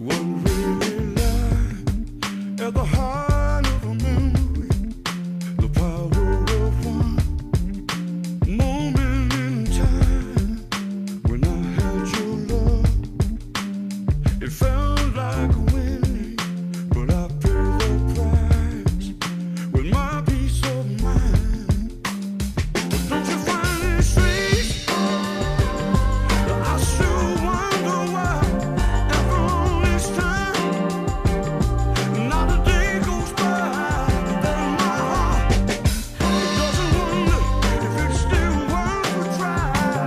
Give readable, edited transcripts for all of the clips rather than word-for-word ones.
One really lie at the heart of a memory, the power of one moment in time. When I had your love, it felt like winning, but I paid the price with my peace of mind. Don't you find it strange? I still wonder why, after all this time, not a day goes by that my heart doesn't wonder if it's still worth a try.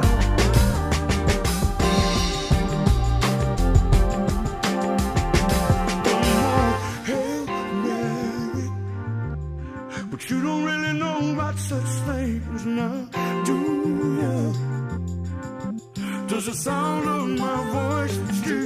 One more Hail Mary, but you don't really know about such things now, do you? Does the sound of my voice still